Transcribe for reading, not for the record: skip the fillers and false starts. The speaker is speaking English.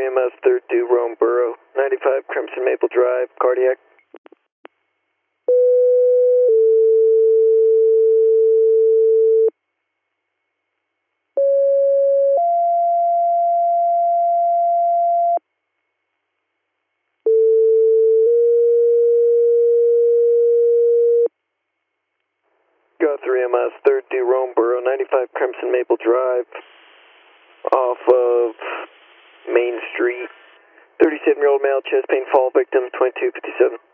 3MS, third due, Rome Borough, 95 Crimson Maple Drive, cardiac. Go 3MS, third due, Rome Borough, 95 Crimson Maple Drive, off of Main Street. 37-year-old male, chest pain fall victim, 2257.